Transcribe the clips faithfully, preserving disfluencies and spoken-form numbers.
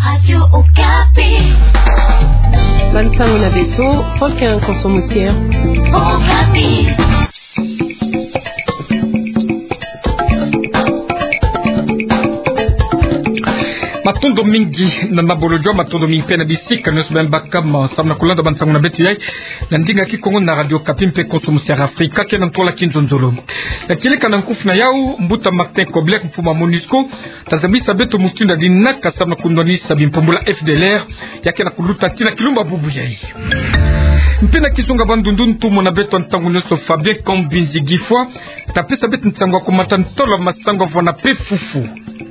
Radio Okapi. Bantango na beto, Paul Consommatière. Okapi. Matondo mingi na mabolojo matondo mingi pena bisika nesu bembaka ma samna kulanda bantango na beto yai na ndinga kikongo na Radio Okapi mpe Consommatière Afrika kena ntola kinzonzolo na kileka na nkufu na yau mbuta Martin Kobler mfuma MONUSCO tazabisa beto mutunda dinaka samna kundoni sabi mpombula F D L R yake na kuluta tina kilumba bubu yai mpena kizunga bandundu ntumo na beto ntango neso Fabien Kombinzi Gifwa tapesa beto ntango kumata ntola masango vona pe fufu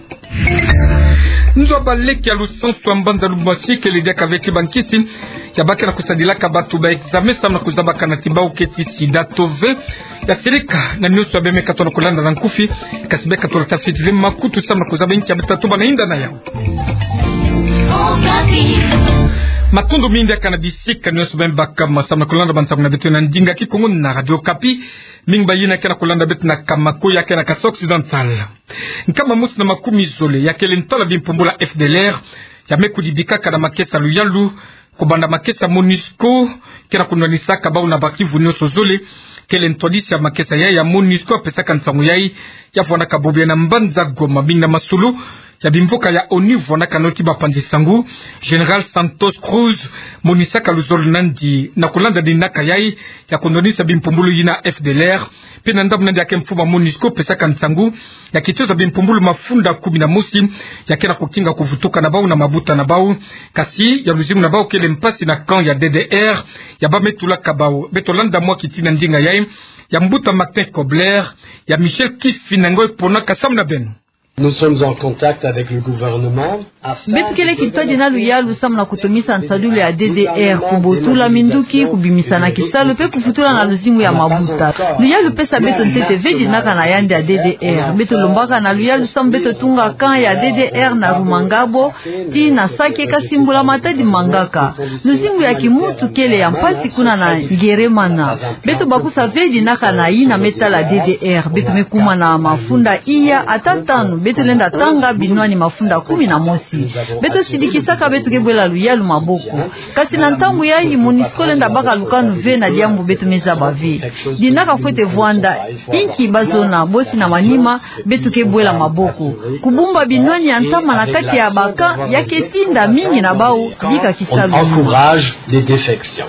Nzo baleki ya lusansu ambanda lubasi ke lidia kaveki bankisi ya baki na kusadila kabatu ba examen samna kuzabaka na tibau keti sida tove ya sirika na nyusu abeme katono kulanda na nkufi kasibe katono tafiti vima kutu samna kuzaba inki ya betatuba na inda na yao Matondo mindia kanabisika nyusu bembaka masamna kulanda bansamu na betu na ndinga kikongo na Radio Okapi Mingba yina kena kulanda betu na kamako ya kena kasa occidental Nkama musi na makumi zole ya kele ntola bimpombula F D L R ya mekudibika kada makesa luyalu kubanda makesa MONUSCO kena kunwanisa kabau na bakivu nyoso zole kele ntolisi ya makesa ya ya MONUSCO pesaka nsangu yai ya fwana kabobia na mbanza goma binga masulu ya bimvoka ya ONU vona kanoti bapandi sangu General Santos Cruz monisaka luzolo nandi na kulanda dinaka yai ya kondonisa bimpumbulu yina F D L R pena ndamu nandi yake mfuma MONUSCO pesaka nsangu ya kitoza bimpumbulu mafunda kumi na mosi ya kena kukinga kuvutuka na bau na mabuta na bau kasi ya luzimu na bau kele mpasi na kan ya D D R ya bametula kabau betolanda mwa kitina ndinga yai ya mbuta Martin Kobler ya Michel Kifinango pona kasamna benu Nous sommes en contact avec le gouvernement. Betu kele kitwaji na luyalu samna kutumisa nsadulu ya D D R kumbotula minduki kubimisa na kisalo pe kufutula na luzimu ya mabuta. Luyalu pesa beto ntete veji naka na yandi ya D D R. Beto lombaka na luyalu sam beto tunga kan ya D D R na Rumangabo ti na sake kasimbula matadi mangaka. Luzimu ya kimutu kele ya mpasi kuna na Ngeremana. Beto bakusa veji naka na ina metala D D R. Beto mekuma na mafunda iya atatanu. Beto lenda tanga binwani mafunda kumi na mosi. Beto sidikisaka beto kebwela luyalu maboko. Kasi na ntamu ya yi MONUSCO lenda baka lukanu ve na diambu beto meja bave. Dinaka fwete vwanda inki bazona bosi na manima beto kebwela maboko. Kubumba binwani ya ntama na kati ya baka ya ketinda mingi na bau dika kisalu. Encourage les défections.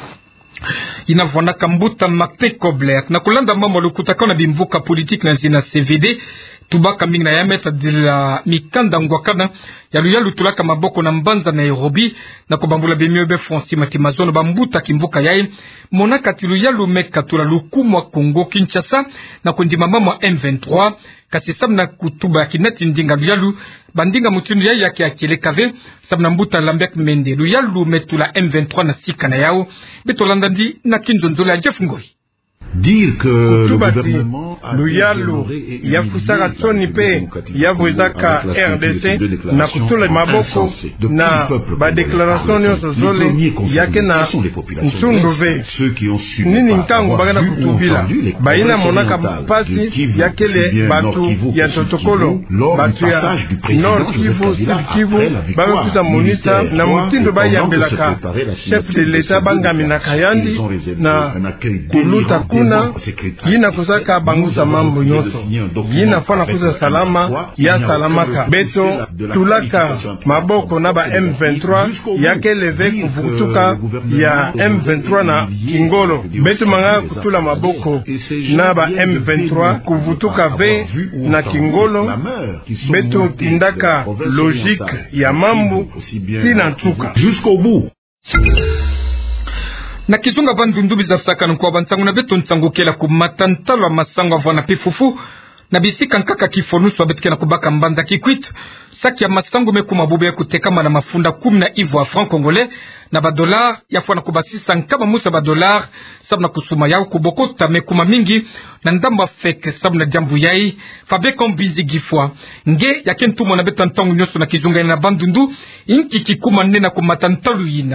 Inavona kambuta Martin Kobler na kulanda mambo lukutaka na bimvuka politique na zina C V D tubaka mingi na yameta de la mikanda ngwakana ya luyalu tulaka maboko na mbanza na Nairobi na kubambula bemiobe Francis Matimazono bambuta kimvuka yai monaka tiluyalu meka tula lukumwa Kongo Kinshasa na kundima mama M vingt-trois kasi samna kutuba kinati ndinga luyalu bandinga mutundu yai yake akele kave samna mbuta Lambert Mende luyalu metula M vingt-trois na sika na yao betolandandi na kinzonzola ya Jeff Ngoi dire que le gouvernement luyalu yafusaka tsoni pe yavwezaka R D C na kutula maboko na ba déclaration nyonso zole yake na ntundu ve nini ntango bagana kutubila bayina monaka pasi yakele batu ya protokolo batu ya Nord Kivu Sud Kivu bakuza monisa na mutindo bayambelaka chef de l'État bangami na kayandi na kuluta kuna yina kusaka bangusa mambo nyoto yina fana kuza salama ya salamaka beto tulaka maboko na ba M vingt-trois yake leve kuvutuka ya M vingt-trois na Kingolo beto manga kutula maboko na ba M vingt-trois kuvutuka ve na Kingolo beto tindaka logique ya mambo tina ntuka jusqu'au bout. Na kizunga bandundu bizafsaka nkwa bantangu na beto ntango kela kumata ntalo masango avana pifufu na bisika nkaka kifonusu abetike na kubaka mbanda kikwit saki ya masango mekuma bube kuteka mana mafunda kumi na ivo a franc congolais na ba dollar ya fwana kubasisa nkama musa ba dollar sabna kusuma yao kubokota mekuma mingi na ndamba fake sabna jambu yai fabe kombinzi gifwa nge ya kentumo na beto ntango nyoso na kizunga na bandundu inki kikuma nena kumata ntalo yina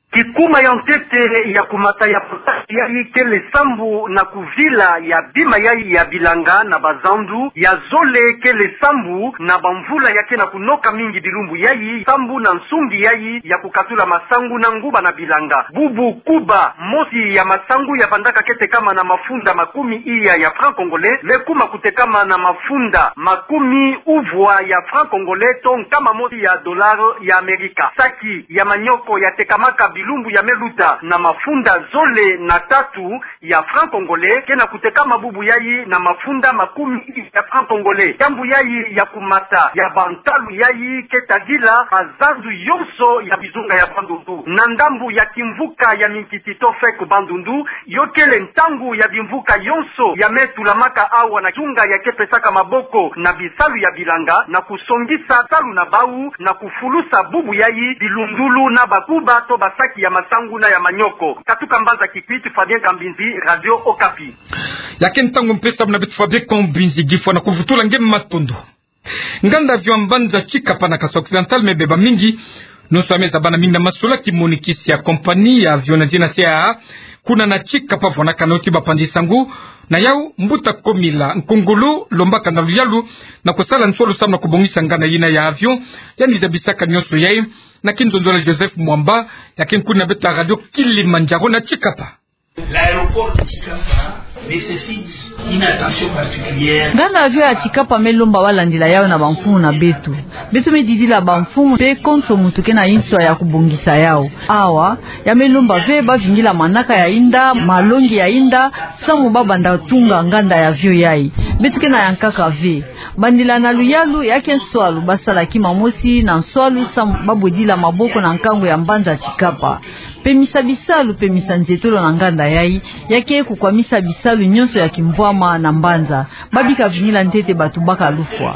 Kikuma ya ntete ya kumata ya potasi ya kele sambu na kuvila ya bima yai ya bilanga na bazandu ya zole kele sambu na bamvula yake na kunoka mingi bilumbu yai sambu na nsumbi yai ya kukatula masangu na nguba na bilanga bubu kuba mosi ya masangu ya bandaka kete kama na mafunda makumi iya ya franc congolais lekuma kutekama na mafunda makumi uvwa ya franc congolais ton kama mosi ya dolar ya Amerika saki ya manyoko ya tekamaka bilumbu ya meluta na mafunda zole na tatu ya franc congolais kena kutekama bubu yai na mafunda makumi ya franc congolais jambu yai ya kumata ya bantalu yai ketagila azandu yonso ya bizunga ya bandundu na ndambu ya kimvuka ya minkitito fek bandundu yokele ntangu ya bimvuka yonso ya metulamaka awa na chunga ya kepesaka maboko na bisalu ya bilanga na kusongisa talu na bau na kufulusa bubu yai bilundulu na bakuba to basaki ya masangu na ya manyoko katuka mbanza kikwiti Fabien Kambinzi Radio Okapi. Lakini tangu mpesa mna bitu Fabien Kambinzi gifwa na kuvutula ngeme matondo nganda vyo mbanza chika pana kaso occidental mebeba mingi nusu ameza bana mingi na masula kimonikisi ya kompani ya avion na jina C A A kuna na chika pafo na kanoti bapandisangu na yau mbuta komila nkungulu lombaka na luyalu na kusala nsolo samna kubongisa ngana yina ya avion yani zabisaka nyoso yai na kinzonzola Joseph Mwamba yakin kuna beta radio Kilimanjaro na Chikapa. L'aéroport de Chikapa nécessite une attention particulière. Ngana avyo ya Chikapa melomba walandila yao na bamfumu na betu. Betu medidila bamfumu pe konso mutuke na inswa ya kubongisa yao. Awa ya melomba veba vingila manaka ya inda, malongi ya inda, samu baba nda tunga nganda ya vyo yai. Betu kena yankaka ve. Bandila na luyalu yake nswalu basala kima mosi na nswalu samu babu dila maboko na nkangu ya mbanza Chikapa. Pemisa bisalu pemisa nzetolo na nganda yai yake kukwamisa bisalu nyonso ya kimvwama na mbanza babika vinila ntete batu baka lufwa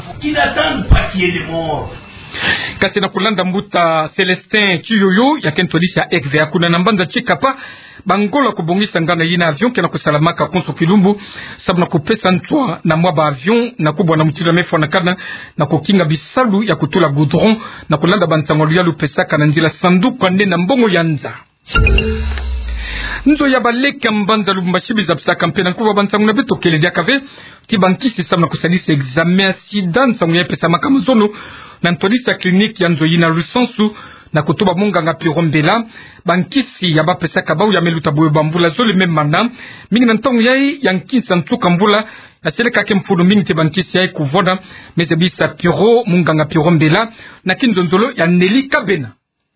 kasi na kulanda mbuta Celestin Chiyoyo yake ntolisa ekve ya kuna na mbanza Chikapa bangola kubongisa ngana yina avion kena kusalamaka konso kilumbu sabu na kupesa ntwa na mwaba avion na kubwa na mutila mefo na kana na kukinga bisalu ya kutula goudron na kulanda bantangolu ya lupesaka na njila sanduku ane na mbongo yanza nzo ya baleka mbanza lubumbashi bizapsa kampena kuba bantangu na beto kele diakave kibankisi samna kusalisa examen sida ntangu ya pesa makamuzono na ntolisa kliniki ya nzo yina lusansu na kutuba munga nga pirombela bankisi ya bapesa kabau ya meluta boye bambula zole memana mingi na ntangu yai yankisa ntuka mbula ya seleka ke mfudu mingi te bankisi yai kuvona mezebisa piro munga nga pirombela na kinzonzolo ya Neli Kabena.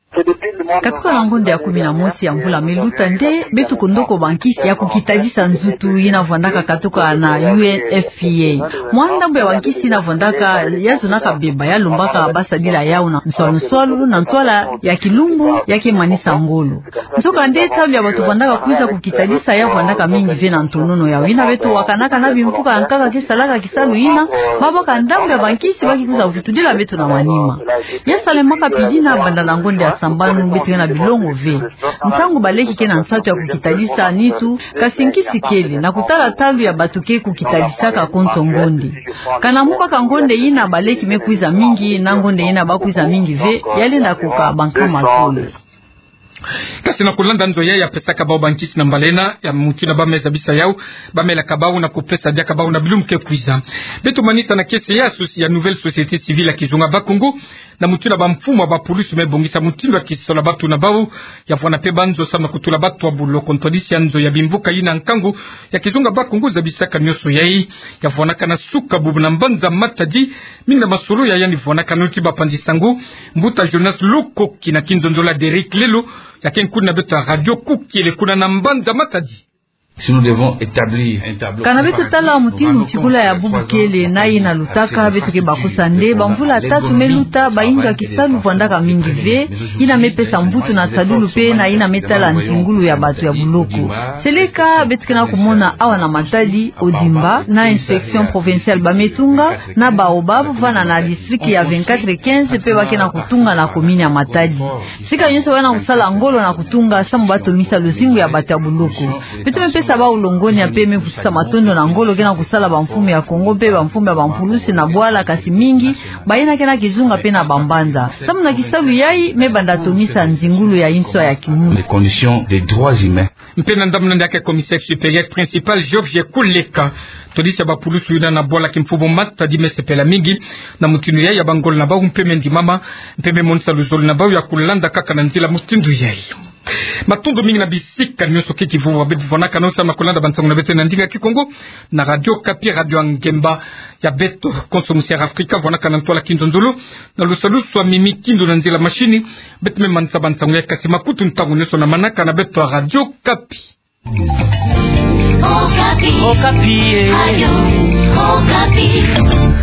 Katika langonde ya kumi na mosi ya mvula meluta nde betu kondoko bankisi ya kukitajisa nzutu ina vondaka katoka na U N F P A. Mwandambo ya bankisi ina vondaka yazunaka beba ya lumbaka basadila yao na nswalu na ntwala ya kilumbu yake manisa ngolo. Ntoka nde tabi ya batu vondaka kuiza kukitajisa ya vondaka mingi vena ntonono yao. Ina betu wakanaka na bimfuka ankaka kisalaka kisalu ina mabaka ndambo ya bankisi baki kuza kutudila betu na manima. Ya salemaka pidina banda langonde ya sambanu betu na bilongo ve ntangu baleki ke na nsatu ya kukitalisa nitu kasinkisi kele na kutala talu ya batuke kukitalisaka konto ngondi kana muka kangonde ina baleki mekuiza mingi na ngonde ina bakuiza mingi ve yalenda kuka bankama tole kasi na kulanda nzo ya pesa kabao bankisi na mbalena ya mutuna bameza bisa yao bamela kabao na kupesa dia kabao na bilumke kuiza betu manisa na kesi ya susi ya nouvelle société civile kizunga bakungu na mutuna bamfumo ba polisi mebongisa mutindo ya kisola batu na bau ya fwana pe banzo samna kutula batu wa bulo kontolisi ya nzo ya bimvuka ina nkangu ya kizunga bakungu za bisaka nyoso yai ya fwana kana suka bubu na mbanza matadi minda masulu ya yani fwana kanuti bapandisangu mbuta Jonas Loko kina kinzonzola Derek Lelo ya kenkuna beta radio kuki le kuna na mbanza matadi. Si nous devons établir un tableau kana betu tala mutindu chikula ya bubu kele na ina lutaka betu ke bakusa nde bamvula tatu meluta bainja kisalu vondaka mingi ve ina mepesa mbutu na sadulu pe na ina metala ntingulu ya batu ya buloko seleka betu ke na kumona awa na matadi odimba na inspection provinciale bametunga na baobabu vana na district ya vingt-quatre quinze pe bake na kutunga na komini ya matadi sika nyonso wana kusala ngolo na kutunga samu bato misa luzingu ya batu ya buloko betu mepesa pesa ba ulongoni apeme kusisa matondo na ngolo kena kusala ba mfumu ya Kongo pe ba mfumu ya bampulusi na bwala kasi mingi bayina kena kizunga pe na bambanda samu na kisalu yai me banda tomisa nzingulu ya inso ya kimu les conditions des droits humains mpena ndamna ndake commissaire supérieur principal Georges Kuleka todisa ba pulusu yuna na bwala kimfubo mata di mesepela mingi na mutinu ya bangol na ba umpeme ndi mama mpeme monsa luzol na ba ya kulanda kaka na nzila mutindu yai matondo mingi na bisika nyoso kiki vuwa betu vonaka nosa makulanda bansangu na bete na ndinga kikongo na radio Kapi radio Angemba ya beto konsomusiara Afrika vonaka na ntola kinzonzolo na lusalusu wa mimi kindu na nzila mashini betu me mansa bansangu ya kasi makutu ntangu nyoso na manaka na beto radio Kapi. Okapi. Okapi. Radio Okapi.